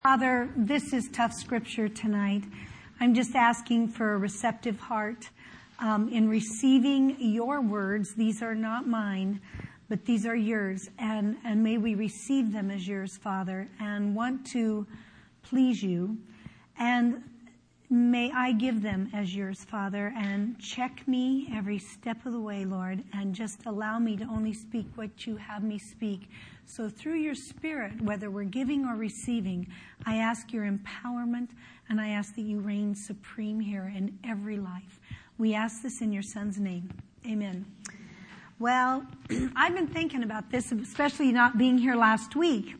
Father, this is tough scripture tonight. I'm just asking for a receptive heart in receiving your words. These are not mine, but these are yours. And may we receive them as yours, Father, and want to please you. And may I give them as yours, Father, and check me every step of the way, Lord, and just allow me to only speak what you have me speak. So through your Spirit, whether we're giving or receiving, I ask your empowerment, and I ask that you reign supreme here in every life. We ask this in your Son's name. Amen. Well, I've been thinking about this, especially not being here last week.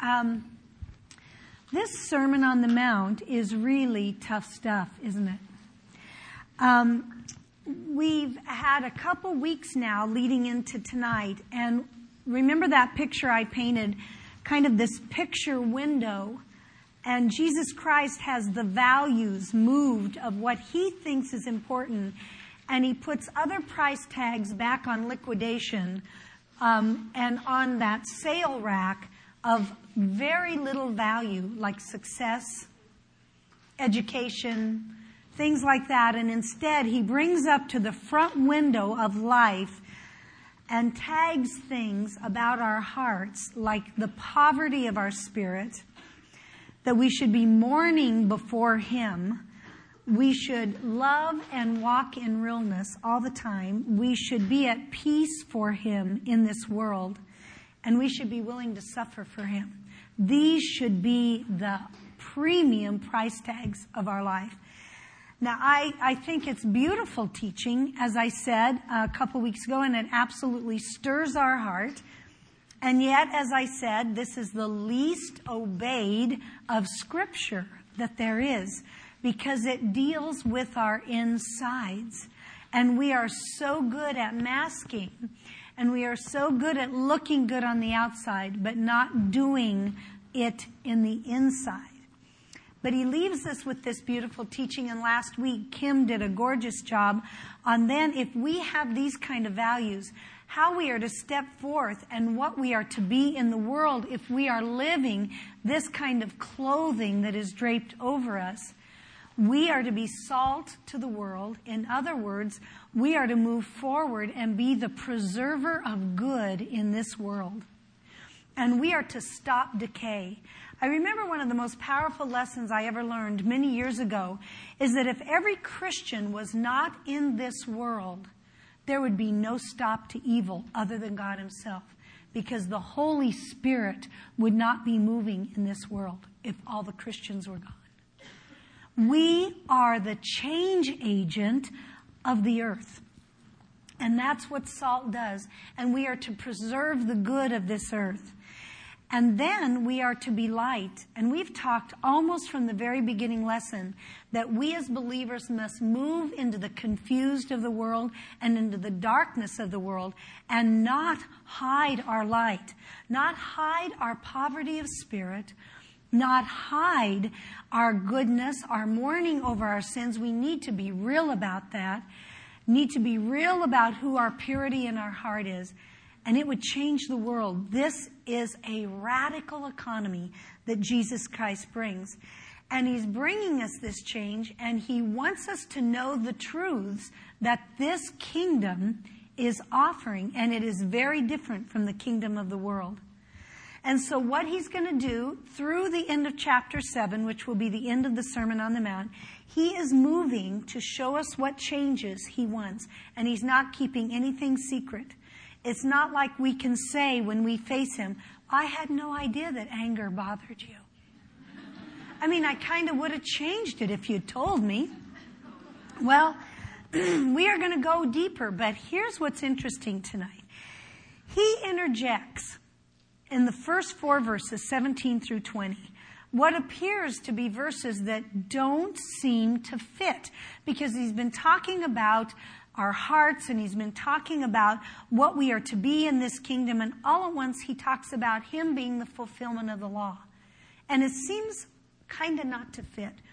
This Sermon on the Mount is really tough stuff, isn't it? We've had a couple weeks now leading into tonight, and remember that picture I painted, kind of this picture window, and Jesus Christ has the values moved of what he thinks is important, and he puts other price tags back on liquidation and on that sale rack of very little value, like success, education, things like that. And instead, he brings up to the front window of life and tags things about our hearts, like the poverty of our spirit, that we should be mourning before him. We should love and walk in realness all the time. We should be at peace for him in this world. And we should be willing to suffer for him. These should be the premium price tags of our life. Now, I think it's beautiful teaching, as I said a couple weeks ago, and it absolutely stirs our heart. And yet, as I said, this is the least obeyed of Scripture that there is, because it deals with our insides. And we are so good at masking. And we are so good at looking good on the outside, but not doing it in the inside. But he leaves us with this beautiful teaching. And last week, Kim did a gorgeous job on then, if we have these kind of values, how we are to step forth and what we are to be in the world if we are living this kind of clothing that is draped over us. We are to be salt to the world. In other words, we are to move forward and be the preserver of good in this world. And we are to stop decay. I remember one of the most powerful lessons I ever learned many years ago is that if every Christian was not in this world, there would be no stop to evil other than God himself, because the Holy Spirit would not be moving in this world if all the Christians were gone. We are the change agent of the earth. And that's what salt does. And we are to preserve the good of this earth. And then we are to be light. And we've talked almost from the very beginning lesson that we as believers must move into the confused of the world and into the darkness of the world and not hide our light, not hide our poverty of spirit, not hide our goodness, our mourning over our sins. We need to be real about that. Need to be real about who our purity in our heart is. And it would change the world. This is a radical economy that Jesus Christ brings. And he's bringing us this change, and he wants us to know the truths that this kingdom is offering. And it is very different from the kingdom of the world. And so what he's going to do through the end of chapter 7, which will be the end of the Sermon on the Mount, he is moving to show us what changes he wants. And he's not keeping anything secret. It's not like we can say when we face him, I had no idea that anger bothered you. I mean, I kind of would have changed it if you'd told me. Well, we are going to go deeper, but here's what's interesting tonight. He interjects in the first 4 verses, 17 through 20, what appears to be verses that don't seem to fit, because he's been talking about our hearts and he's been talking about what we are to be in this kingdom, and all at once he talks about him being the fulfillment of the law. And it seems kind of not to fit.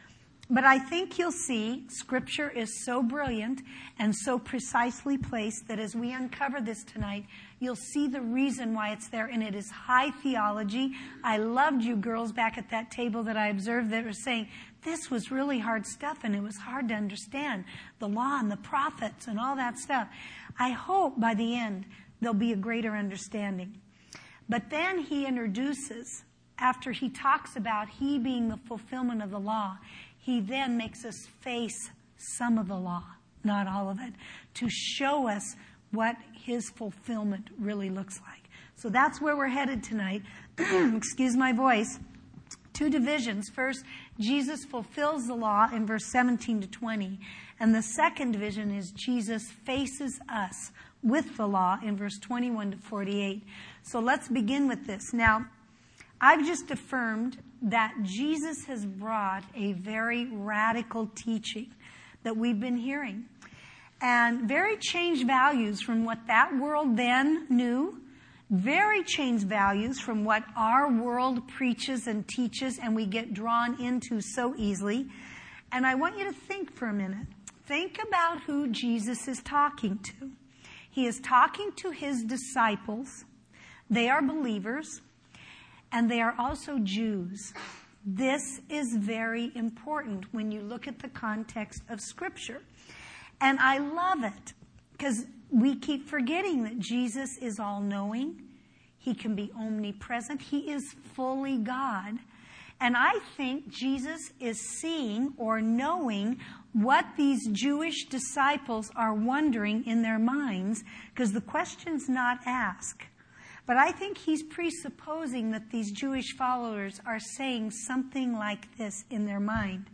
But I think you'll see Scripture is so brilliant and so precisely placed that as we uncover this tonight, you'll see the reason why it's there, and it is high theology. I loved you girls back at that table that I observed that were saying, this was really hard stuff and it was hard to understand. The law and the prophets and all that stuff. I hope by the end there'll be a greater understanding. But then he introduces, after he talks about he being the fulfillment of the law, he then makes us face some of the law, not all of it, to show us what his fulfillment really looks like. So that's where we're headed tonight. Excuse my voice. 2 divisions. First, Jesus fulfills the law in verse 17 to 20. And the second division is Jesus faces us with the law in verse 21 to 48. So let's begin with this. Now, I've just affirmed that Jesus has brought a very radical teaching that we've been hearing. And very changed values from what that world then knew. Very changed values from what our world preaches and teaches and we get drawn into so easily. And I want you to think for a minute. Think about who Jesus is talking to. He is talking to his disciples. They are believers. And they are also Jews. This is very important when you look at the context of Scripture. And I love it because we keep forgetting that Jesus is all-knowing. He can be omnipresent. He is fully God. And I think Jesus is seeing or knowing what these Jewish disciples are wondering in their minds, because the question's not asked. But I think he's presupposing that these Jewish followers are saying something like this in their mind.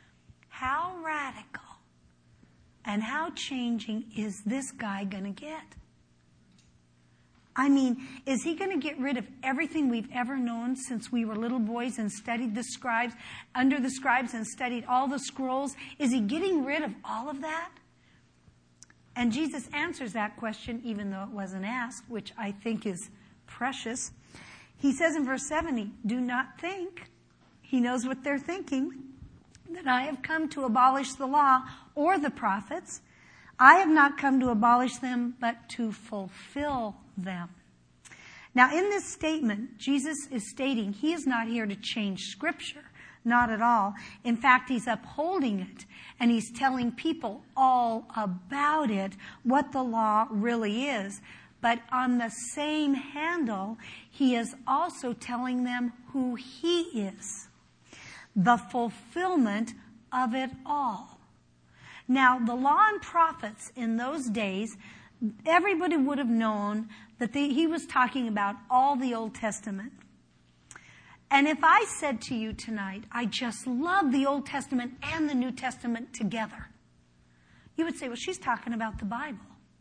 How radical and how changing is this guy going to get? I mean, is he going to get rid of everything we've ever known since we were little boys and studied the scribes, under the scribes and studied all the scrolls? Is he getting rid of all of that? And Jesus answers that question even though it wasn't asked, which I think is precious. He says in verse 70, do not think, he knows what they're thinking, that I have come to abolish the law or the prophets. I have not come to abolish them, but to fulfill them. Now in this statement, Jesus is stating he is not here to change Scripture. Not at all. In fact, he's upholding it. And he's telling people all about it, what the law really is. But on the same handle, he is also telling them who he is. The fulfillment of it all. Now, the law and prophets in those days, everybody would have known that he was talking about all the Old Testament. And if I said to you tonight, I just love the Old Testament and the New Testament together, you would say, well, she's talking about the Bible.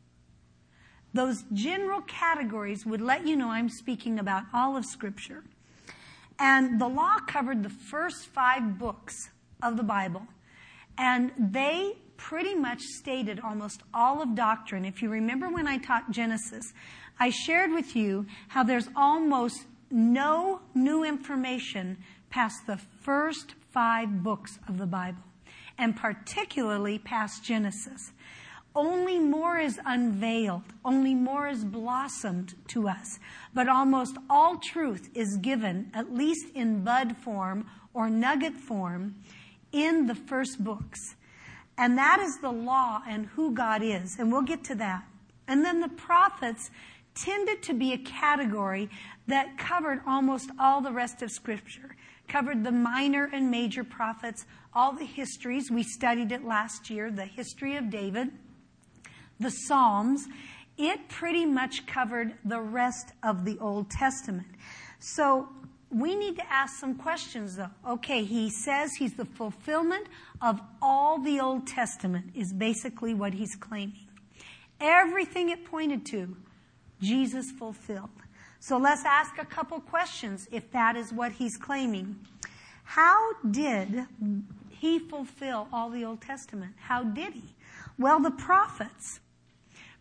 Those general categories would let you know I'm speaking about all of Scripture. And the law covered the first 5 books of the Bible. And they pretty much stated almost all of doctrine. If you remember when I taught Genesis, I shared with you how there's almost no new information past the first 5 books of the Bible, and particularly past Genesis. Only more is unveiled, only more is blossomed to us, but almost all truth is given, at least in bud form or nugget form, in the first books. And that is the law and who God is, and we'll get to that. And then the prophets tended to be a category that covered almost all the rest of Scripture. Covered the minor and major prophets, all the histories. We studied it last year, the history of David, the Psalms. It pretty much covered the rest of the Old Testament. So we need to ask some questions, though. Okay, he says he's the fulfillment of all the Old Testament is basically what he's claiming. Everything it pointed to, Jesus fulfilled. So let's ask a couple questions if that is what he's claiming. How did he fulfill all the Old Testament? How did he? Well, the prophets.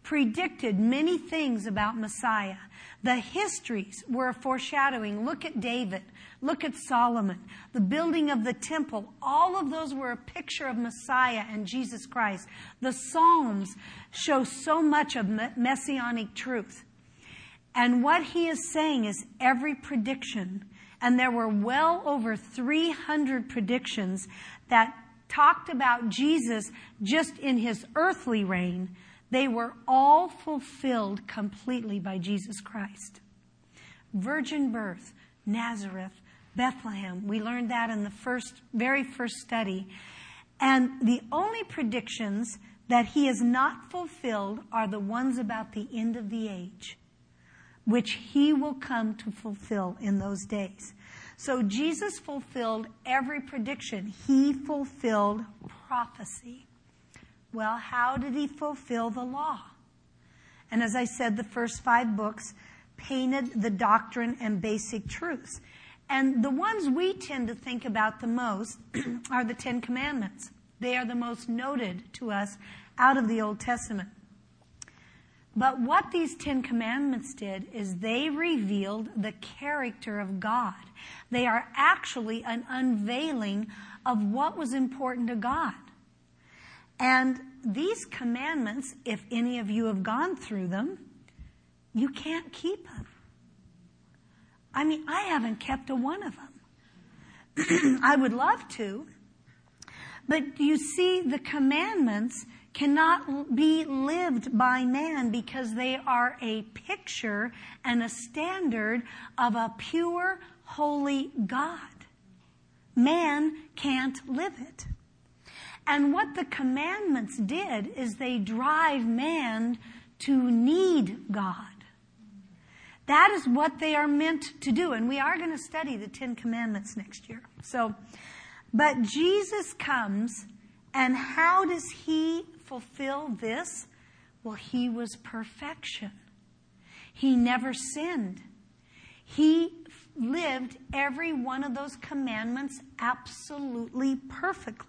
predicted many things about Messiah. The histories were a foreshadowing. Look at David. Look at Solomon. The building of the temple. All of those were a picture of Messiah and Jesus Christ. The Psalms show so much of messianic truth. And what he is saying is every prediction, and there were well over 300 predictions that talked about Jesus just in his earthly reign, they were all fulfilled completely by Jesus Christ. Virgin birth, Nazareth, Bethlehem. We learned that in the very first study. And the only predictions that he has not fulfilled are the ones about the end of the age, which he will come to fulfill in those days. So Jesus fulfilled every prediction. He fulfilled prophecy. Well, how did he fulfill the law? And as I said, the first 5 books painted the doctrine and basic truths. And the ones we tend to think about the most are the 10 Commandments. They are the most noted to us out of the Old Testament. But what these 10 Commandments did is they revealed the character of God. They are actually an unveiling of what was important to God. And these commandments, if any of you have gone through them, you can't keep them. I mean, I haven't kept a one of them. I would love to. But you see, the commandments cannot be lived by man because they are a picture and a standard of a pure, holy God. Man can't live it. And what the commandments did is they drive man to need God. That is what they are meant to do. And we are going to study the 10 Commandments next year. But Jesus comes, and how does he fulfill this? Well, he was perfection. He never sinned. He lived every one of those commandments absolutely perfectly.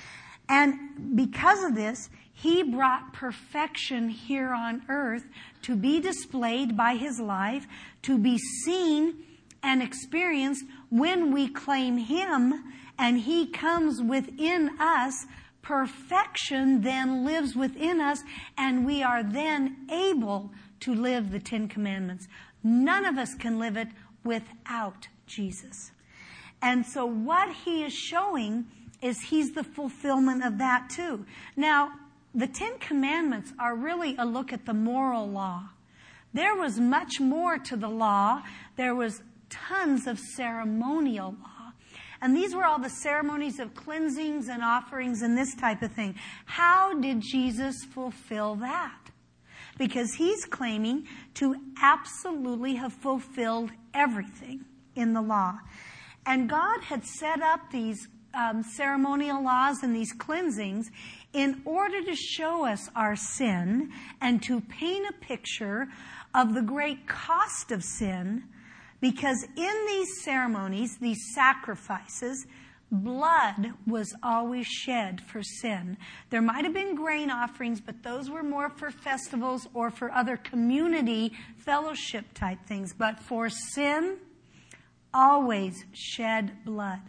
And because of this, he brought perfection here on earth to be displayed by his life, to be seen and experienced when we claim him and he comes within us. Perfection then lives within us, and we are then able to live the 10 Commandments. None of us can live it without Jesus. And so what he is showing is he's the fulfillment of that too. Now, the 10 Commandments are really a look at the moral law. There was much more to the law. There was tons of ceremonial law. And these were all the ceremonies of cleansings and offerings and this type of thing. How did Jesus fulfill that? Because he's claiming to absolutely have fulfilled everything in the law. And God had set up these ceremonial laws and these cleansings in order to show us our sin and to paint a picture of the great cost of sin, because in these ceremonies, these sacrifices, blood was always shed for sin. There might have been grain offerings, but those were more for festivals or for other community fellowship type things. But for sin, always shed blood.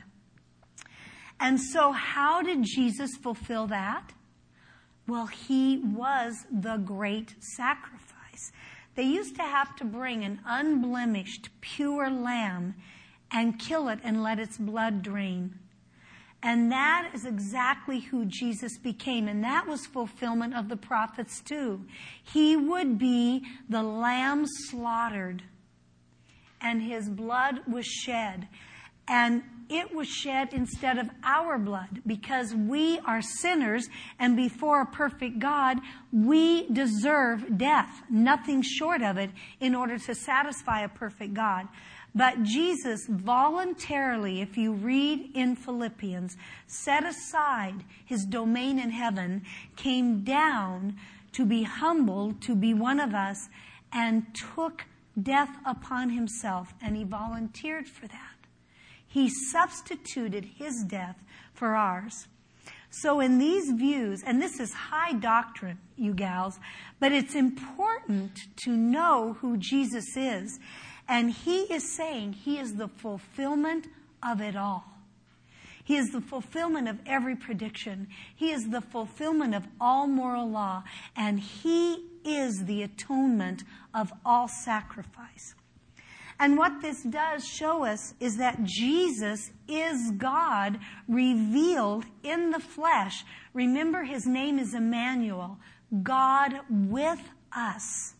And so how did Jesus fulfill that? Well, he was the great sacrifice. They used to have to bring an unblemished, pure lamb and kill it and let its blood drain. And that is exactly who Jesus became. And that was fulfillment of the prophets too. He would be the lamb slaughtered, and his blood was shed. And it was shed instead of our blood, because we are sinners, and before a perfect God, we deserve death, nothing short of it, in order to satisfy a perfect God. But Jesus voluntarily, if you read in Philippians, set aside his domain in heaven, came down to be humbled, to be one of us, and took death upon himself, and he volunteered for that. He substituted his death for ours. So in these views, and this is high doctrine, you gals, but it's important to know who Jesus is. And he is saying he is the fulfillment of it all. He is the fulfillment of every prediction. He is the fulfillment of all moral law. And he is the atonement of all sacrifice. And what this does show us is that Jesus is God revealed in the flesh. Remember, his name is Emmanuel, God with us.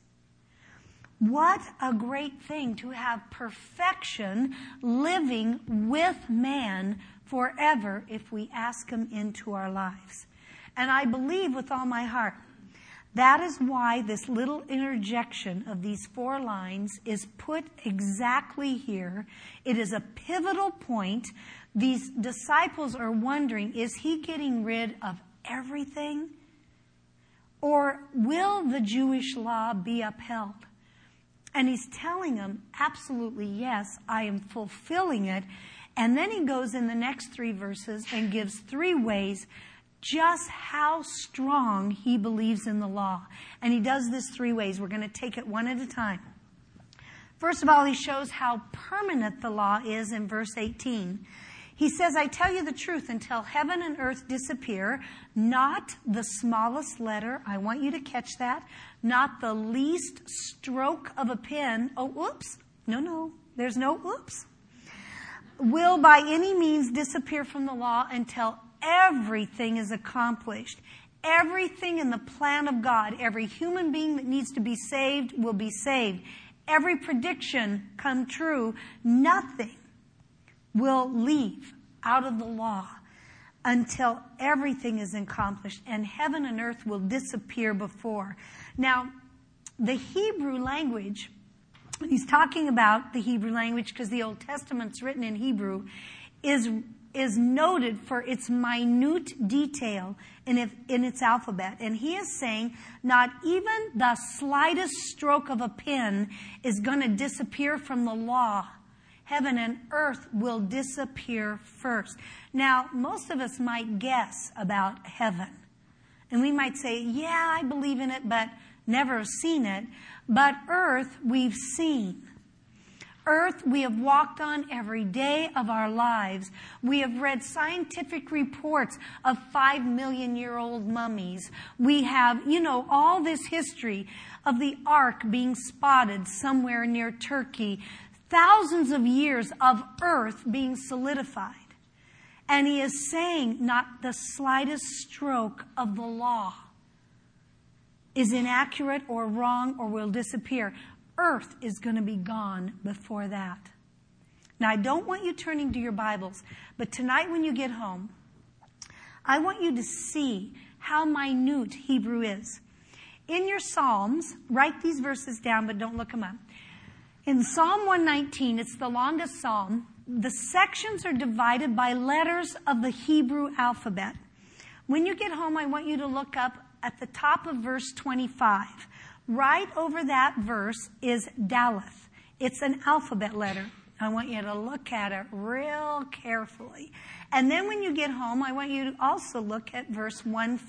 What a great thing to have perfection living with man forever if we ask him into our lives. And I believe with all my heart, that is why this little interjection of these 4 lines is put exactly here. It is a pivotal point. These disciples are wondering, is he getting rid of everything? Or will the Jewish law be upheld? And he's telling them, absolutely yes, I am fulfilling it. And then he goes in the next 3 verses and gives 3 ways just how strong he believes in the law. And he does this 3 ways. We're going to take it one at a time. First of all, he shows how permanent the law is in verse 18. He says, I tell you the truth, until heaven and earth disappear, not the smallest letter, I want you to catch that, not the least stroke of a pen, oh, oops, no, there's no oops, will by any means disappear from the law until everything is accomplished. Everything in the plan of God, every human being that needs to be saved will be saved. Every prediction come true. Nothing will leave out of the law until everything is accomplished, and heaven and earth will disappear before. Now, the Hebrew language, he's talking about the Hebrew language because the Old Testament's written in Hebrew, is noted for its minute detail in its alphabet. And he is saying not even the slightest stroke of a pen is going to disappear from the law. Heaven and earth will disappear first. Now, most of us might guess about heaven. And we might say, yeah, I believe in it, but never have seen it. But earth, we've seen. Earth, we have walked on every day of our lives. We have read scientific reports of 5 million-year-old mummies. We have, all this history of the ark being spotted somewhere near Turkey. Thousands of years of earth being solidified. And he is saying not the slightest stroke of the law is inaccurate or wrong or will disappear. Earth is going to be gone before that. Now, I don't want you turning to your Bibles, but tonight when you get home, I want you to see how minute Hebrew is. In your Psalms, write these verses down, but don't look them up. In Psalm 119, it's the longest psalm. The sections are divided by letters of the Hebrew alphabet. When you get home, I want you to look up at the top of verse 25. Right over that verse is Daleth. It's an alphabet letter. I want you to look at it real carefully. And then when you get home, I want you to also look at verse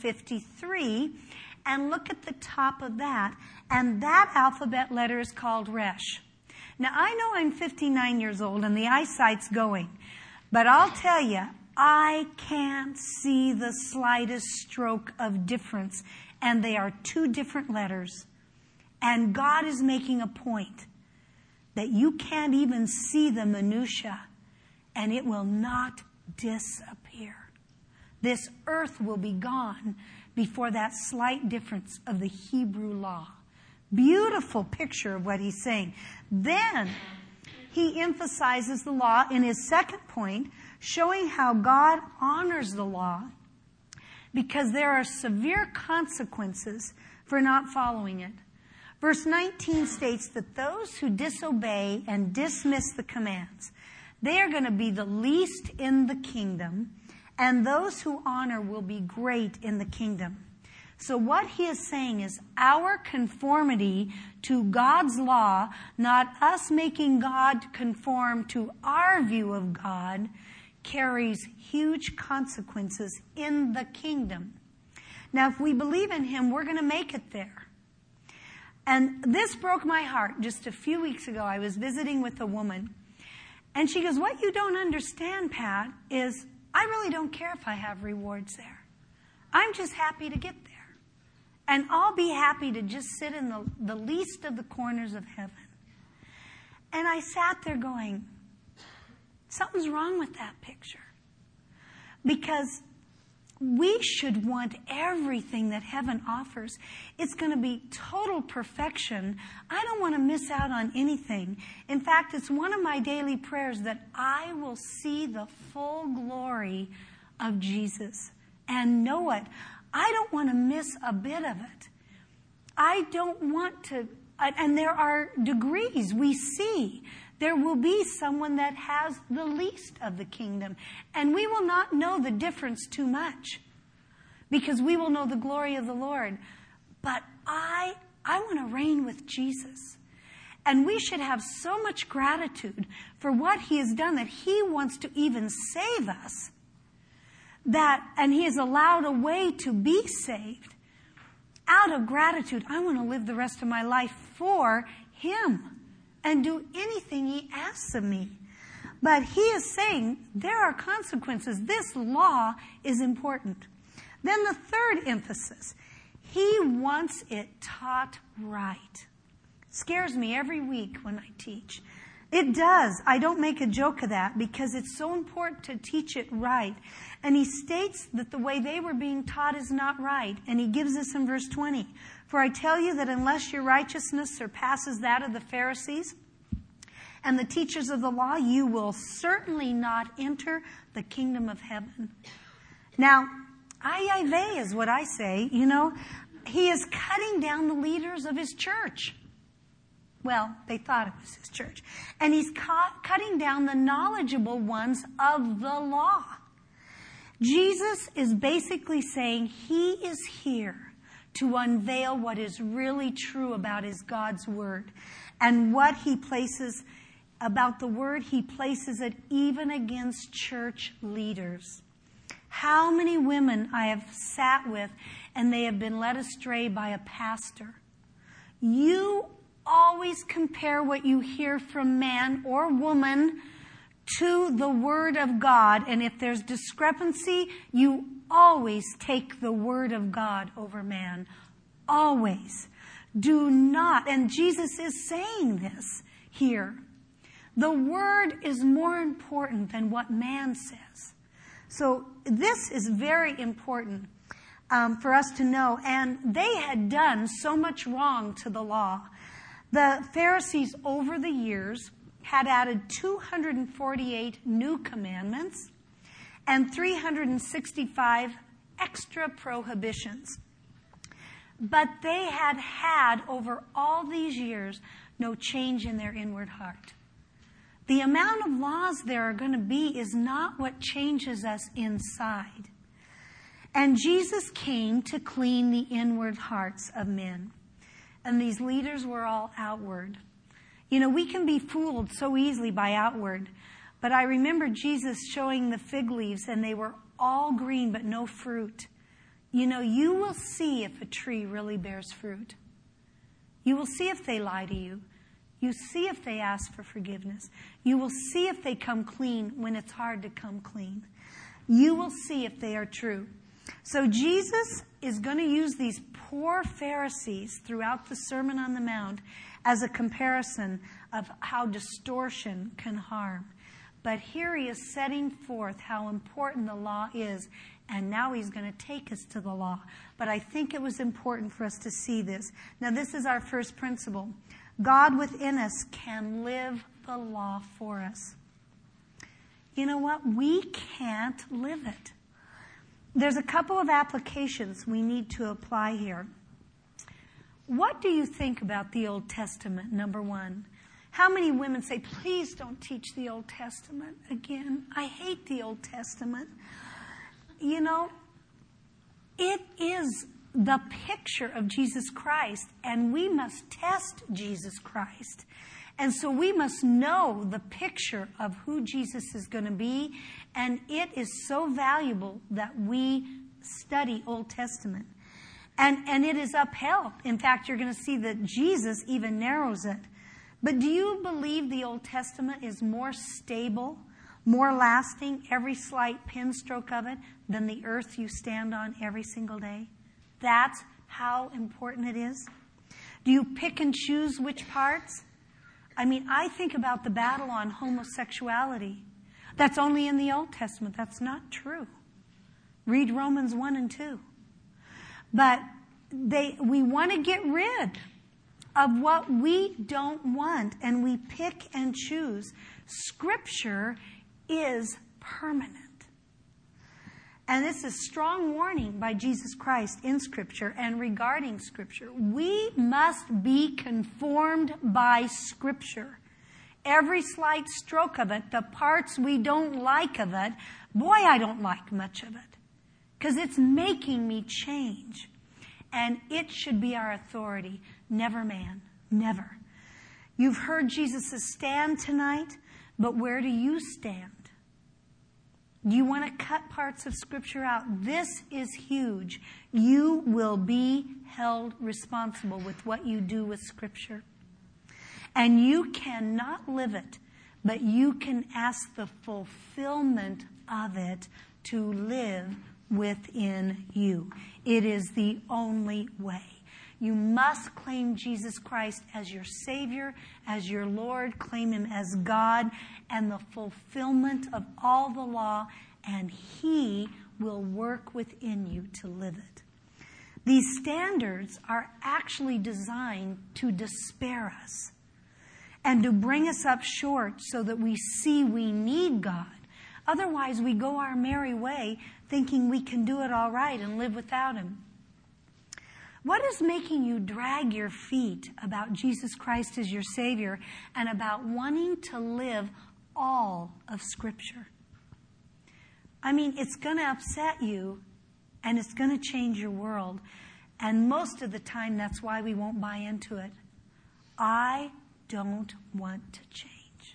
153 and look at the top of that. And that alphabet letter is called Resh. Now, I know I'm 59 years old and the eyesight's going, but I'll tell you, I can't see the slightest stroke of difference, and they are 2 different letters. And God is making a point that you can't even see the minutia, and it will not disappear. This earth will be gone before that slight difference of the Hebrew law. Beautiful picture of what he's saying. Then he emphasizes the law in his second point, showing how God honors the law because there are severe consequences for not following it. Verse 19 states that those who disobey and dismiss the commands, they are going to be the least in the kingdom, and those who honor will be great in the kingdom. So what he is saying is our conformity to God's law, not us making God conform to our view of God, carries huge consequences in the kingdom. Now, if we believe in him, we're going to make it there. And this broke my heart. Just a few weeks ago, I was visiting with a woman, and she goes, what you don't understand, Pat, is I really don't care if I have rewards there. I'm just happy to get there. And I'll be happy to just sit in the least of the corners of heaven. And I sat there going, something's wrong with that picture. Because we should want everything that heaven offers. It's going to be total perfection. I don't want to miss out on anything. In fact, it's one of my daily prayers that I will see the full glory of Jesus and know it. I don't want to miss a bit of it. I don't want to, and there are degrees we see. There will be someone that has the least of the kingdom. And we will not know the difference too much because we will know the glory of the Lord. But I want to reign with Jesus. And we should have so much gratitude for what he has done that he wants to even save us. And he has allowed a way to be saved. Out of gratitude, I want to live the rest of my life for him and do anything he asks of me. But he is saying there are consequences. This law is important. Then the third emphasis, he wants it taught right. Scares me every week when I teach. It does. I don't make a joke of that because it's so important to teach it right. And he states that the way they were being taught is not right. And he gives this in verse 20. For I tell you that unless your righteousness surpasses that of the Pharisees and the teachers of the law, you will certainly not enter the kingdom of heaven. Now, ay vey is what I say. You know, he is cutting down the leaders of his church. Well, they thought it was his church. And he's cutting down the knowledgeable ones of the law. Jesus is basically saying he is here to unveil what is really true about his God's word. And what he places about the word, he places it even against church leaders. How many women I have sat with and they have been led astray by a pastor. You always compare what you hear from man or woman to the Word of God. And if there's discrepancy, you always take the Word of God over man. Always. Do not. And Jesus is saying this here. The Word is more important than what man says. So this is very important for us to know. And they had done so much wrong to the law. The Pharisees, over the years, had added 248 new commandments and 365 extra prohibitions. But they had, over all these years, no change in their inward heart. The amount of laws there are going to be is not what changes us inside. And Jesus came to clean the inward hearts of men. And these leaders were all outward. You know, we can be fooled so easily by outward. But I remember Jesus showing the fig leaves and they were all green but no fruit. You know, you will see if a tree really bears fruit. You will see if they lie to you. You see if they ask for forgiveness. You will see if they come clean when it's hard to come clean. You will see if they are true. So Jesus is going to use these poor Pharisees throughout the Sermon on the Mount as a comparison of how distortion can harm. But here he is setting forth how important the law is, and now he's going to take us to the law. But I think it was important for us to see this. Now, this is our first principle. God within us can live the law for us. You know what? We can't live it. There's a couple of applications we need to apply here. What do you think about the Old Testament, number one? How many women say, please don't teach the Old Testament again? I hate the Old Testament. You know, it is the picture of Jesus Christ, and we must test Jesus Christ. And so we must know the picture of who Jesus is going to be. And it is so valuable that we study Old Testament. And it is upheld. In fact, you're going to see that Jesus even narrows it. But do you believe the Old Testament is more stable, more lasting, every slight pin stroke of it, than the earth you stand on every single day? That's how important it is. Do you pick and choose which parts? I mean, I think about the battle on homosexuality. That's only in the Old Testament. That's not true. Read Romans 1 and 2. But we want to get rid of what we don't want, and we pick and choose. Scripture is permanent. And this is strong warning by Jesus Christ in Scripture and regarding Scripture. We must be conformed by Scripture. Every slight stroke of it, the parts we don't like of it, boy, I don't like much of it. Because it's making me change. And it should be our authority. Never man. Never. You've heard Jesus' stand tonight, but where do you stand? Do you want to cut parts of Scripture out? This is huge. You will be held responsible with what you do with Scripture. And you cannot live it, but you can ask the fulfillment of it to live within you. It is the only way. You must claim Jesus Christ as your Savior, as your Lord. Claim Him as God and the fulfillment of all the law, and He will work within you to live it. These standards are actually designed to despair us and to bring us up short so that we see we need God. Otherwise, we go our merry way thinking we can do it all right and live without Him. What is making you drag your feet about Jesus Christ as your Savior and about wanting to live all of Scripture? I mean, it's going to upset you and it's going to change your world. And most of the time, that's why we won't buy into it. I don't want to change.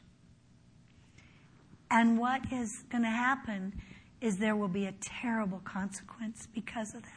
And what is going to happen is there will be a terrible consequence because of that.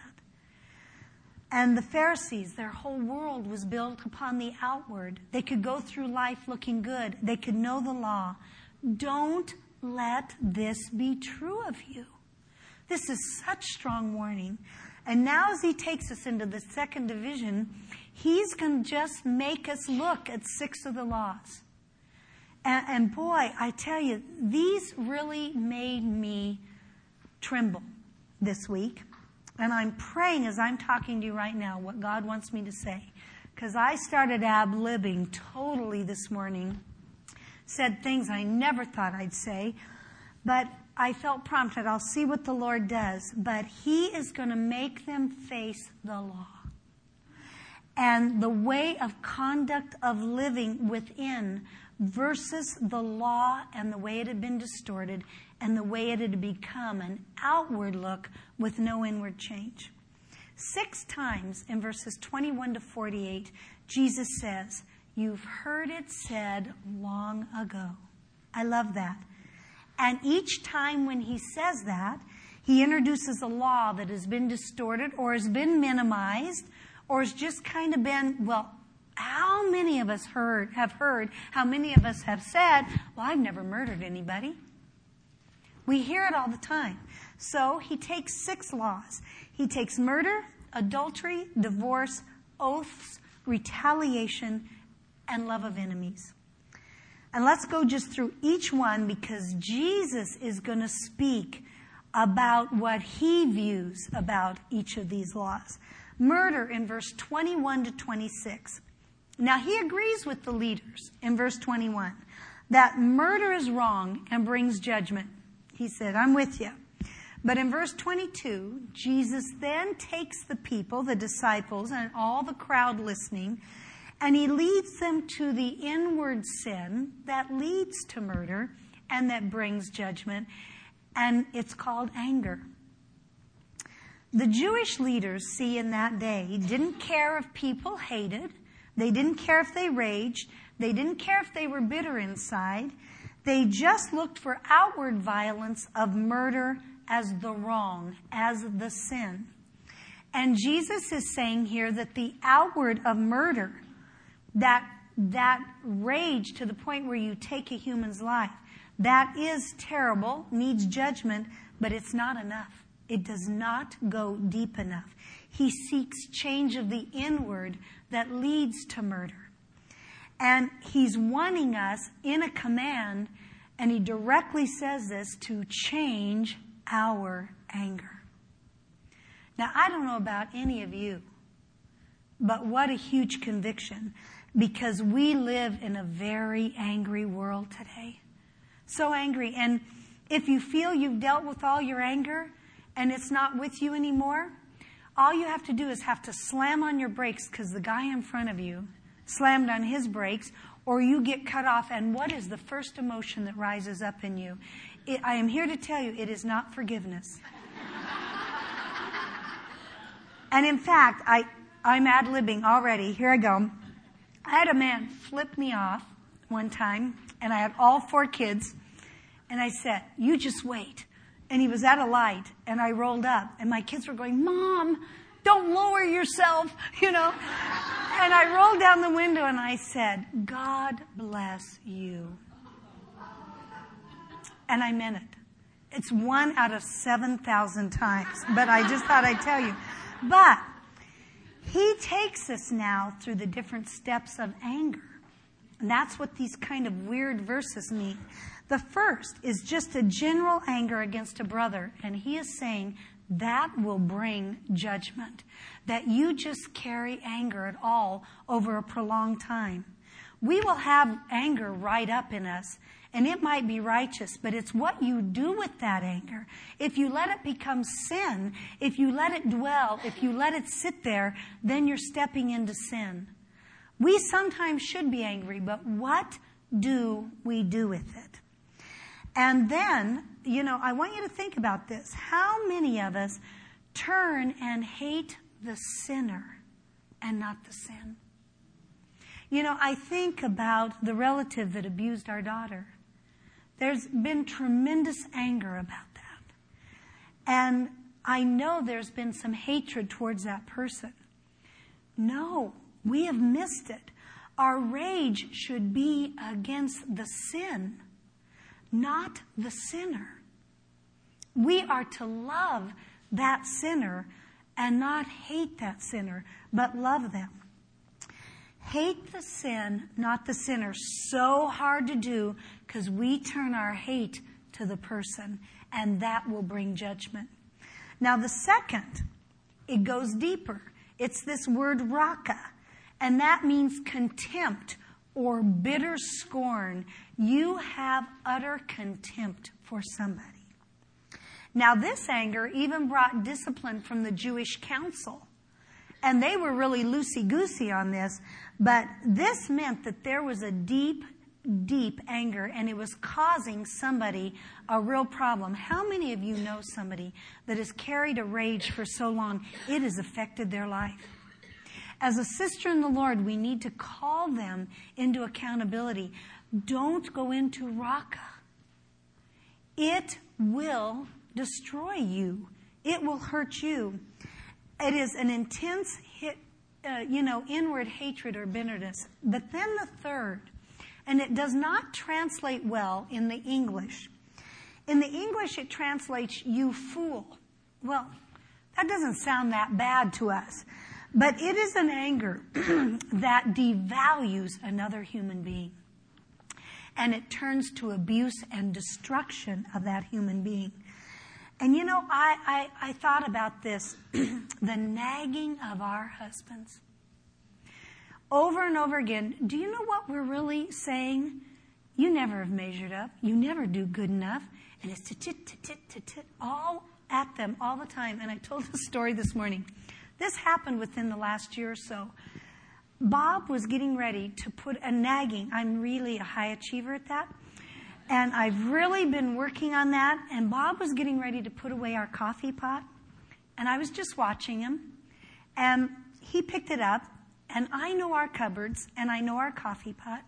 And the Pharisees, their whole world was built upon the outward. They could go through life looking good. They could know the law. Don't let this be true of you. This is such strong warning. And now as he takes us into the second division, he's going to just make us look at 6 of the laws. And boy, I tell you, these really made me tremble this week. And I'm praying as I'm talking to you right now what God wants me to say. Because I started ad-libbing totally this morning. Said things I never thought I'd say. But I felt prompted. I'll see what the Lord does. But He is going to make them face the law. And the way of conduct of living within versus the law and the way it had been distorted and the way it had become an outward look with no inward change. 6 times in verses 21 to 48, Jesus says, "You've heard it said long ago." I love that. And each time when He says that, He introduces a law that has been distorted or has been minimized or has just kind of been, well, how many of us have heard, how many of us have said, well, I've never murdered anybody. We hear it all the time. So He takes 6 laws. He takes murder, adultery, divorce, oaths, retaliation, and love of enemies. And let's go just through each one because Jesus is going to speak about what He views about each of these laws. Murder in verse 21 to 26. Now He agrees with the leaders in verse 21 that murder is wrong and brings judgment. He said, I'm with you. But in verse 22, Jesus then takes the people, the disciples, and all the crowd listening, and He leads them to the inward sin that leads to murder and that brings judgment, and it's called anger. The Jewish leaders, see, in that day, didn't care if people hated. They didn't care if they raged. They didn't care if they were bitter inside. They just looked for outward violence of murder as the wrong, as the sin. And Jesus is saying here that the outward of murder, that rage to the point where you take a human's life, that is terrible, needs judgment, but it's not enough. It does not go deep enough. He seeks change of the inward that leads to murder. And he's wanting us in a command, and he directly says this, to change our anger. Now, I don't know about any of you, but what a huge conviction, because we live in a very angry world today. So angry. And if you feel you've dealt with all your anger and it's not with you anymore, all you have to do is have to slam on your brakes because the guy in front of you slammed on his brakes, or you get cut off. And what is the first emotion that rises up in you? I am here to tell you, it is not forgiveness. And in fact, I'm ad-libbing already. Here I go. I had a man flip me off one time, and I had all 4 kids, and I said, "You just wait." And he was at a light, and I rolled up, and my kids were going, "Mom, don't lower yourself," And I rolled down the window, and I said, "God bless you." And I meant it. It's 1 out of 7,000 times, but I just thought I'd tell you. But he takes us now through the different steps of anger. And that's what these kind of weird verses mean. The first is just a general anger against a brother. And he is saying that will bring judgment. That you just carry anger at all over a prolonged time. We will have anger right up in us. And it might be righteous, but it's what you do with that anger. If you let it become sin, if you let it dwell, if you let it sit there, then you're stepping into sin. We sometimes should be angry, but what do we do with it? And then, I want you to think about this. How many of us turn and hate the sinner and not the sin? I think about the relative that abused our daughter. There's been tremendous anger about that. And I know there's been some hatred towards that person. No, we have missed it. Our rage should be against the sin, not the sinner. We are to love that sinner and not hate that sinner, but love them. Hate the sin, not the sinner. So hard to do because we turn our hate to the person, and that will bring judgment. Now the second, it goes deeper. It's this word raka, and that means contempt or bitter scorn. You have utter contempt for somebody. Now this anger even brought discipline from the Jewish council. And they were really loosey-goosey on this, but this meant that there was a deep, deep anger, and it was causing somebody a real problem. How many of you know somebody that has carried a rage for so long, it has affected their life? As a sister in the Lord, we need to call them into accountability. Don't go into raka. It will destroy you. It will hurt you. It is an intense inward hatred or bitterness. But then the third, and it does not translate well in the English. In the English, it translates, "you fool." Well, that doesn't sound that bad to us. But it is an anger that devalues another human being. And it turns to abuse and destruction of that human being. And I thought about this, the nagging of our husbands. Over and over again, do you know what we're really saying? You never have measured up. You never do good enough. And it's tit, all at them all the time. And I told a story this morning. This happened within the last year or so. Bob was getting ready to put a nagging. I'm really a high achiever at that. And I've really been working on that. And Bob was getting ready to put away our coffee pot. And I was just watching him. And he picked it up. And I know our cupboards. And I know our coffee pot.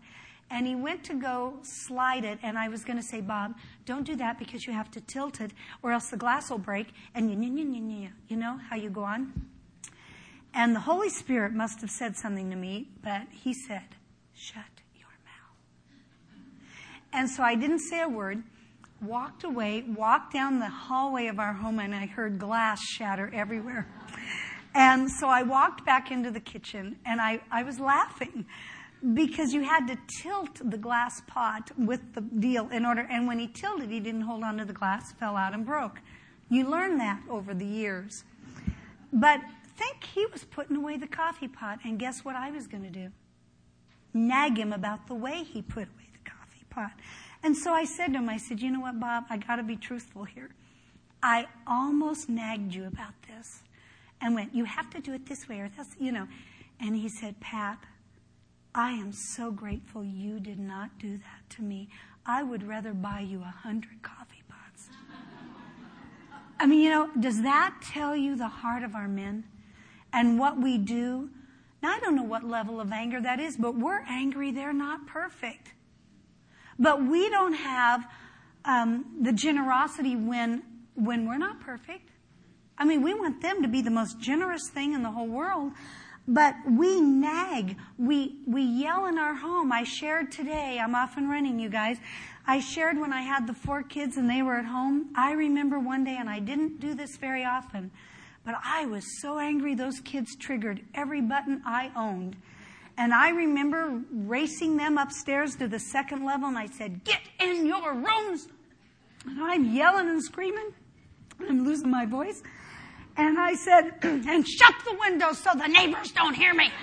And he went to go slide it, and I was going to say, Bob, don't do that because you have to tilt it or else the glass will break. And you know how you go on? And the Holy Spirit must have said something to me, but he said, shut your mouth. And so I didn't say a word, walked away, walked down the hallway of our home, and I heard glass shatter everywhere. And so I walked back into the kitchen, and I was laughing because you had to tilt the glass pot with the deal in order, and when he tilted, he didn't hold on to the glass, fell out and broke. You learn that over the years. But think he was putting away the coffee pot, and guess what I was going to do? Nag him about the way he put away the coffee pot. And so I said to him, I said, you know what, Bob, I got to be truthful here. I almost nagged you about this and went, you have to do it this way or this, you know. And he said, Pat, I am so grateful you did not do that to me. I would rather buy you 100 coffee pots. I mean, you know, does that tell you the heart of our men and what we do? Now, I don't know what level of anger that is, but we're angry. They're not perfect. But we don't have the generosity when we're not perfect. I mean, we want them to be the most generous thing in the whole world. But we nag. We yell in our home. I shared today. I'm off and running, you guys. I shared when I had the 4 kids and they were at home. I remember one day, and I didn't do this very often, but I was so angry those kids triggered every button I owned. And I remember racing them upstairs to the 2nd level, and I said, get in your rooms. And I'm yelling and screaming. I'm losing my voice. And I said, and shut the windows so the neighbors don't hear me.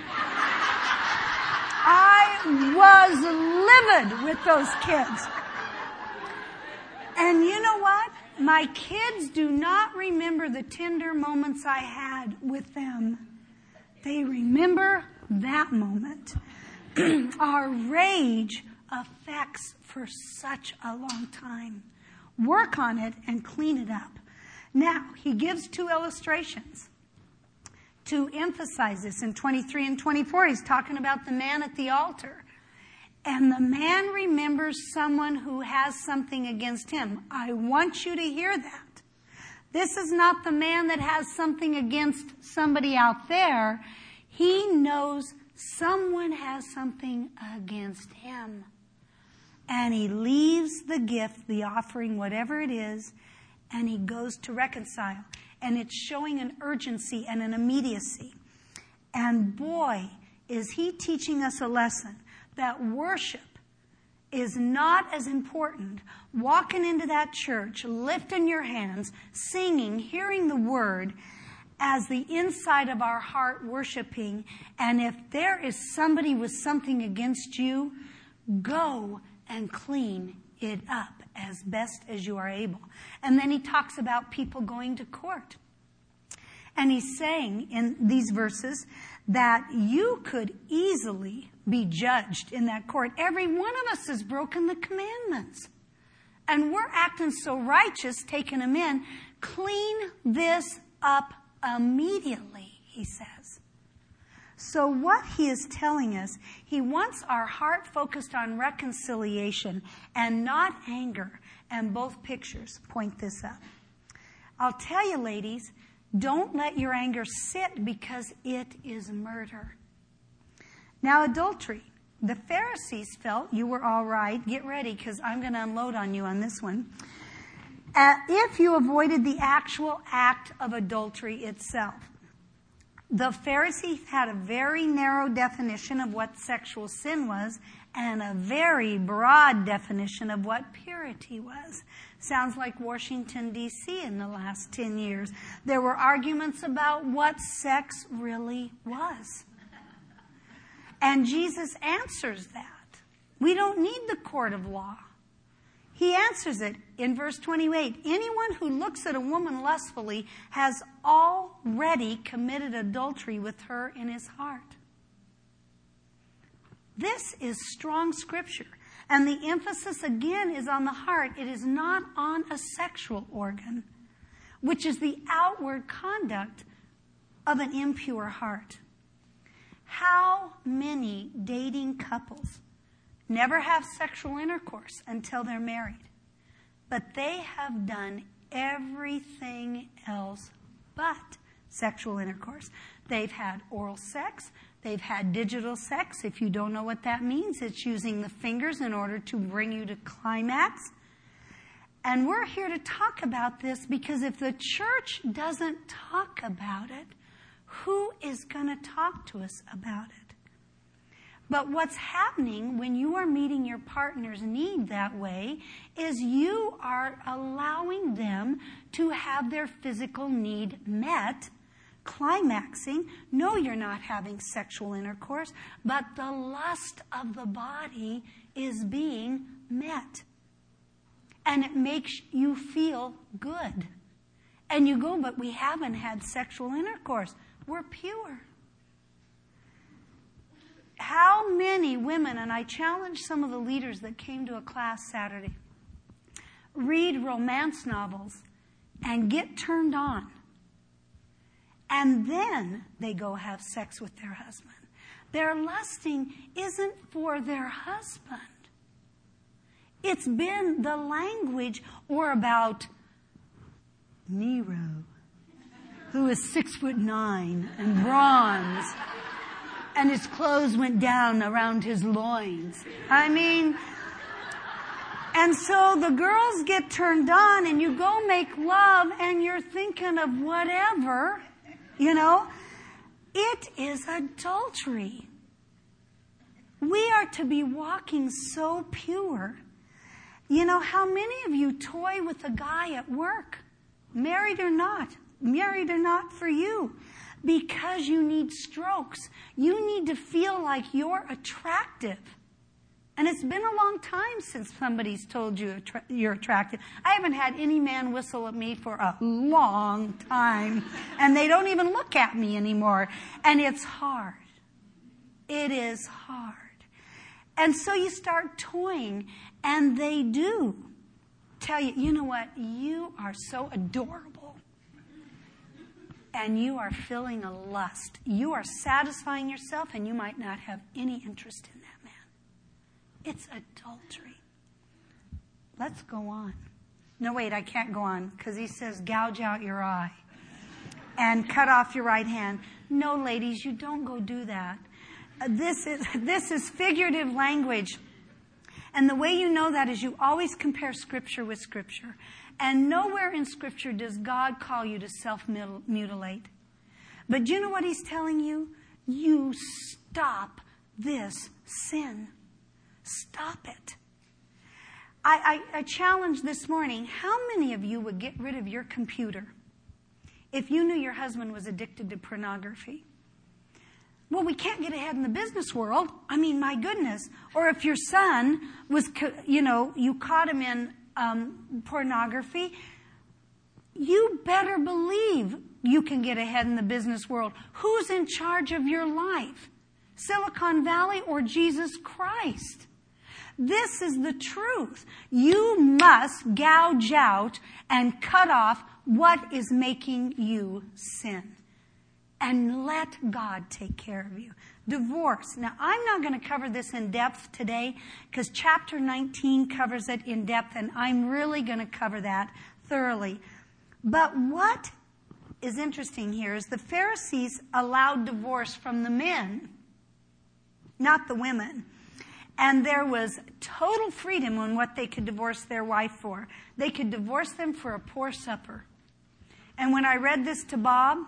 I was livid with those kids. And you know what? My kids do not remember the tender moments I had with them. They remember that moment. Our rage affects for such a long time. Work on it and clean it up. Now, he gives 2 illustrations to emphasize this. In 23 and 24, he's talking about the man at the altar. And the man remembers someone who has something against him. I want you to hear that. This is not the man that has something against somebody out there. He knows someone has something against him. And he leaves the gift, the offering, whatever it is, and he goes to reconcile. And it's showing an urgency and an immediacy. And boy, is he teaching us a lesson that worship is not as important. Walking into that church, lifting your hands, singing, hearing the word, as the inside of our heart worshiping. And if there is somebody with something against you, go and clean it up as best as you are able. And then he talks about people going to court. And he's saying in these verses that you could easily be judged in that court. Every one of us has broken the commandments. And we're acting so righteous, taking them in. Clean this up immediately, he says. So what he is telling us, he wants our heart focused on reconciliation and not anger. And both pictures point this up. I'll tell you, ladies, don't let your anger sit because it is murder. Now, adultery. The Pharisees felt you were all right. Get ready because I'm going to unload on you on this one. If you avoided the actual act of adultery itself. The Pharisees had a very narrow definition of what sexual sin was and a very broad definition of what purity was. Sounds like Washington, D.C. in the last 10 years. There were arguments about what sex really was. And Jesus answers that. We don't need the court of law. He answers it in verse 28. Anyone who looks at a woman lustfully has already committed adultery with her in his heart. This is strong scripture. And the emphasis again is on the heart. It is not on a sexual organ, which is the outward conduct of an impure heart. How many dating couples never have sexual intercourse until they're married. But they have done everything else but sexual intercourse. They've had oral sex. They've had digital sex. If you don't know what that means, it's using the fingers in order to bring you to climax. And we're here to talk about this because if the church doesn't talk about it, who is going to talk to us about it? But what's happening when you are meeting your partner's need that way is you are allowing them to have their physical need met, climaxing. No, you're not having sexual intercourse, but the lust of the body is being met. And it makes you feel good. And you go, but we haven't had sexual intercourse. We're pure. How many women, and I challenged some of the leaders that came to a class Saturday, read romance novels and get turned on. And then they go have sex with their husband. Their lusting isn't for their husband. It's been the language or about Nero, who is 6'9" and bronze, and his clothes went down around his loins. And so the girls get turned on and you go make love and you're thinking of whatever, It is adultery. We are to be walking so pure. How many of you toy with a guy at work, married or not for you, because you need strokes. You need to feel like you're attractive. And it's been a long time since somebody's told you you're attractive. I haven't had any man whistle at me for a long time. And they don't even look at me anymore. And it's hard. It is hard. And so you start toying, and they do tell you, you know what, you are so adorable. And you are feeling a lust. You are satisfying yourself, and you might not have any interest in that man. It's adultery. Let's go on. No, wait, I can't go on, because he says, gouge out your eye and cut off your right hand. No, ladies, you don't go do that. This is figurative language. And the way you know that is you always compare Scripture with Scripture. And nowhere in Scripture does God call you to self-mutilate. But do you know what he's telling you? You stop this sin. Stop it. I challenged this morning, how many of you would get rid of your computer if you knew your husband was addicted to pornography? Well, we can't get ahead in the business world. My goodness. Or if your son was, you caught him in pornography, you better believe you can get ahead in the business world. Who's in charge of your life? Silicon Valley or Jesus Christ? This is the truth. You must gouge out and cut off what is making you sin. And let God take care of you. Divorce. Now, I'm not going to cover this in depth today because chapter 19 covers it in depth, and I'm really going to cover that thoroughly. But what is interesting here is the Pharisees allowed divorce from the men, not the women. And there was total freedom on what they could divorce their wife for. They could divorce them for a poor supper. And when I read this to Bob,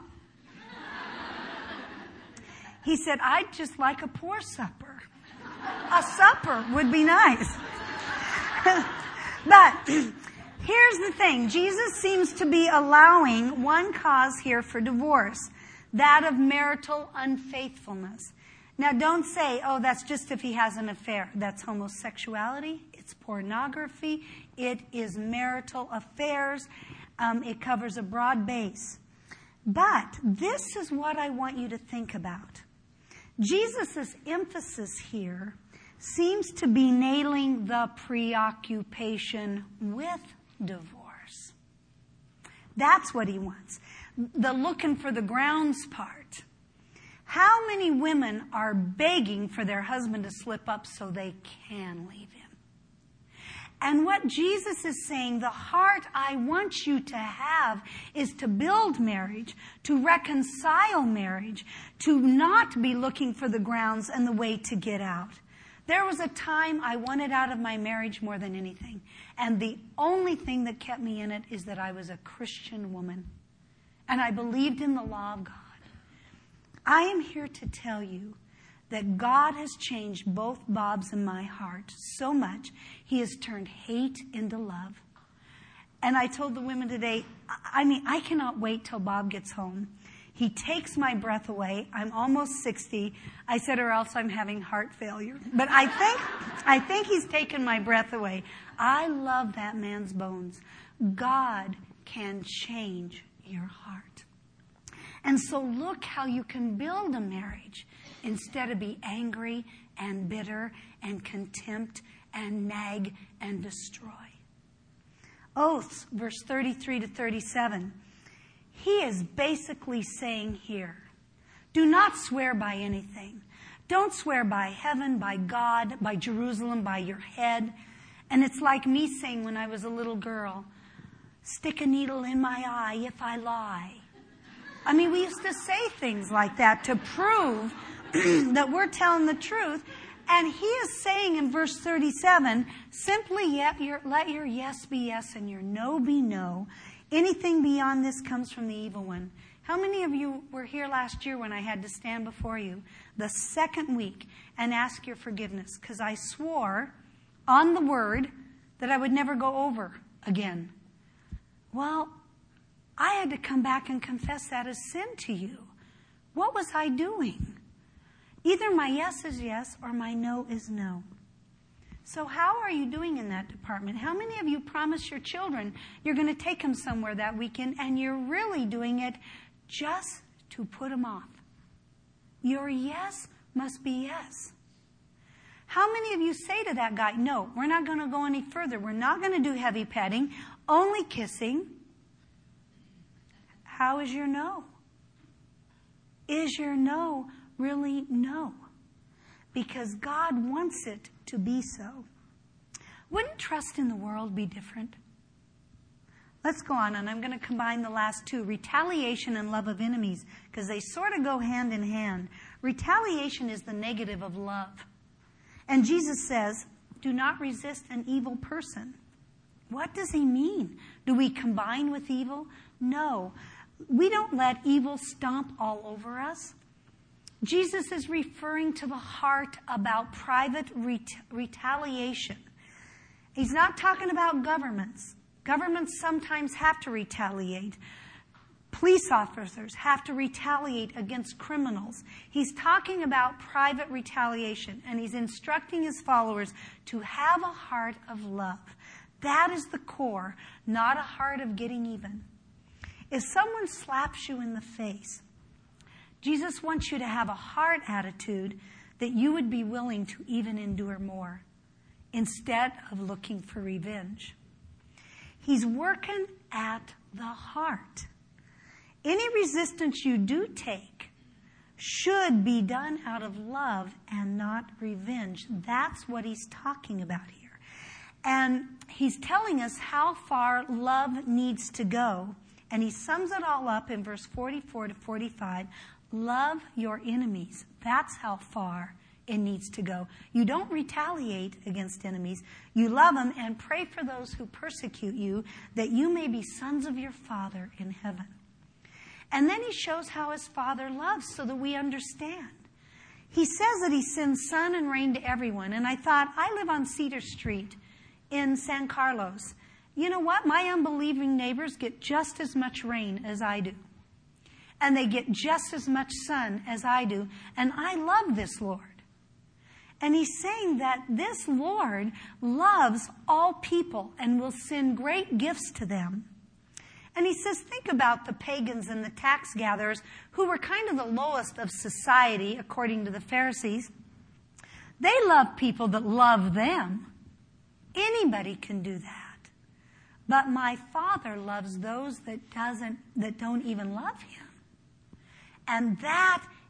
he said, I'd just like a poor supper. A supper would be nice. But here's the thing. Jesus seems to be allowing one cause here for divorce, that of marital unfaithfulness. Now, don't say, oh, that's just if he has an affair. That's homosexuality. It's pornography. It is marital affairs. It covers a broad base. But this is what I want you to think about. Jesus' emphasis here seems to be nailing the preoccupation with divorce. That's what he wants. The looking for the grounds part. How many women are begging for their husband to slip up so they can leave him? And what Jesus is saying, the heart I want you to have is to build marriage, to reconcile marriage, to not be looking for the grounds and the way to get out. There was a time I wanted out of my marriage more than anything. And the only thing that kept me in it is that I was a Christian woman. And I believed in the law of God. I am here to tell you that God has changed both Bob's and my heart so much, He has turned hate into love. And I told the women today, I cannot wait till Bob gets home. He takes my breath away. I'm almost 60. I said, or else I'm having heart failure. But I think he's taken my breath away. I love that man's bones. God can change your heart. And so look how you can build a marriage instead of be angry and bitter and contempt and nag and destroy. Oaths, verse 33 to 37. He is basically saying here, do not swear by anything. Don't swear by heaven, by God, by Jerusalem, by your head. And it's like me saying when I was a little girl, stick a needle in my eye if I lie. I mean, we used to say things like that to prove that we're telling the truth. And he is saying in verse 37, simply let your yes be yes and your no be no. Anything beyond this comes from the evil one. How many of you were here last year when I had to stand before you the second week and ask your forgiveness? Because I swore on the word that I would never go over again. Well, I had to come back and confess that as sin to you. What was I doing? Either my yes is yes or my no is no. So how are you doing in that department? How many of you promise your children you're going to take them somewhere that weekend and you're really doing it just to put them off? Your yes must be yes. How many of you say to that guy, no, we're not going to go any further. We're not going to do heavy petting, only kissing. How is your no? Is your no really no? Because God wants it to be so. Wouldn't trust in the world be different? Let's go on, and I'm going to combine the last two, retaliation and love of enemies, because they sort of go hand in hand. Retaliation is the negative of love. And Jesus says, do not resist an evil person. What does he mean? Do we combine with evil? No. We don't let evil stomp all over us. Jesus is referring to the heart about private retaliation. He's not talking about governments. Governments sometimes have to retaliate. Police officers have to retaliate against criminals. He's talking about private retaliation, and he's instructing his followers to have a heart of love. That is the core, not a heart of getting even. If someone slaps you in the face, Jesus wants you to have a heart attitude that you would be willing to even endure more instead of looking for revenge. He's working at the heart. Any resistance you do take should be done out of love and not revenge. That's what he's talking about here. And he's telling us how far love needs to go. And he sums it all up in verse 44 to 45. Love your enemies. That's how far it needs to go. You don't retaliate against enemies. You love them and pray for those who persecute you, that you may be sons of your Father in heaven. And then he shows how his Father loves so that we understand. He says that he sends sun and rain to everyone. And I thought, I live on Cedar Street in San Carlos. You know what? My unbelieving neighbors get just as much rain as I do. And they get just as much sun as I do. And I love this Lord. And he's saying that this Lord loves all people and will send great gifts to them. And he says, think about the pagans and the tax gatherers who were kind of the lowest of society, according to the Pharisees. They love people that love them. Anybody can do that. But my Father loves those that don't even love him. And that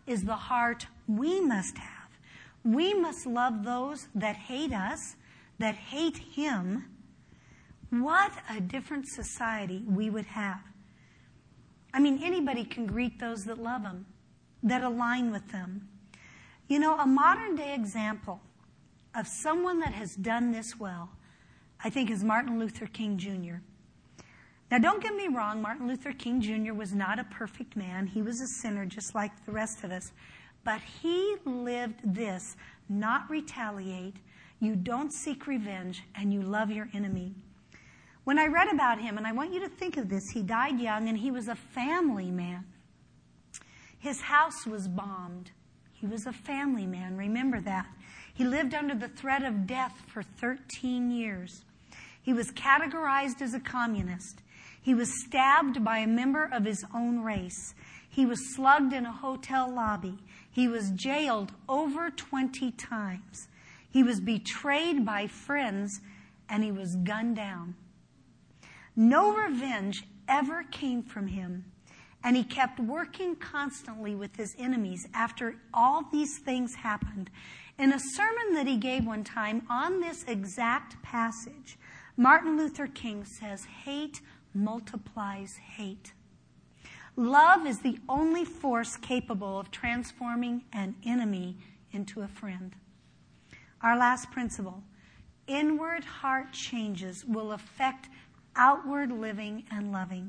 is the heart we must have. We must love those that hate us, that hate Him. What a different society we would have. I mean, anybody can greet those that love Him, that align with them. You know, a modern day example of someone that has done this well, I think, is Martin Luther King Jr. Now, don't get me wrong, Martin Luther King Jr. was not a perfect man. He was a sinner just like the rest of us. But he lived this: not retaliate, you don't seek revenge, and you love your enemy. When I read about him, and I want you to think of this, he died young and he was a family man. His house was bombed. He was a family man, remember that. He lived under the threat of death for 13 years. He was categorized as a communist. He was stabbed by a member of his own race. He was slugged in a hotel lobby. He was jailed over 20 times. He was betrayed by friends, and he was gunned down. No revenge ever came from him, and he kept working constantly with his enemies after all these things happened. In a sermon that he gave one time on this exact passage, Martin Luther King says, "Hate multiplies hate." Love is the only force capable of transforming an enemy into a friend. Our last principle: inward heart changes will affect outward living and loving.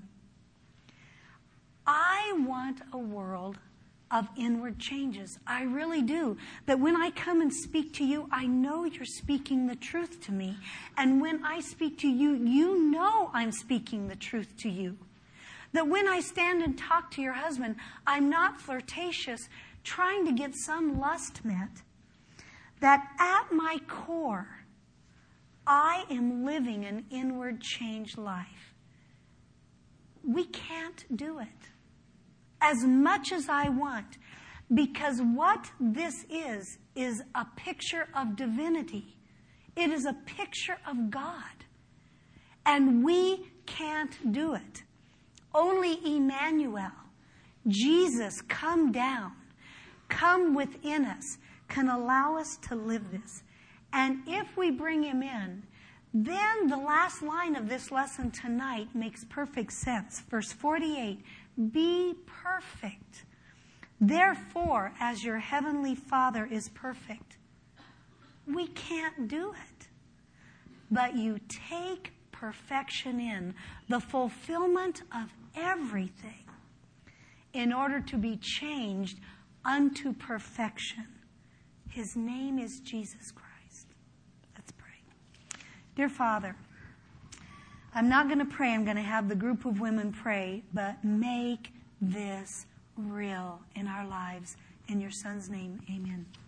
I want a world of inward changes. I really do. That when I come and speak to you, I know you're speaking the truth to me. And when I speak to you, you know I'm speaking the truth to you. That when I stand and talk to your husband, I'm not flirtatious, trying to get some lust met. That at my core, I am living an inward changed life. We can't do it as much as I want, because what this is a picture of divinity. It is a picture of God. And we can't do it. Only Emmanuel, Jesus, come down, come within us, can allow us to live this. And if we bring Him in, then the last line of this lesson tonight makes perfect sense. Verse 48, be perfect. Therefore, as your heavenly Father is perfect. We can't do it. But you take perfection in, the fulfillment of everything, in order to be changed unto perfection. His name is Jesus Christ. Let's pray. Dear Father, I'm not going to pray. I'm going to have the group of women pray, but make this real in our lives. In your Son's name, amen.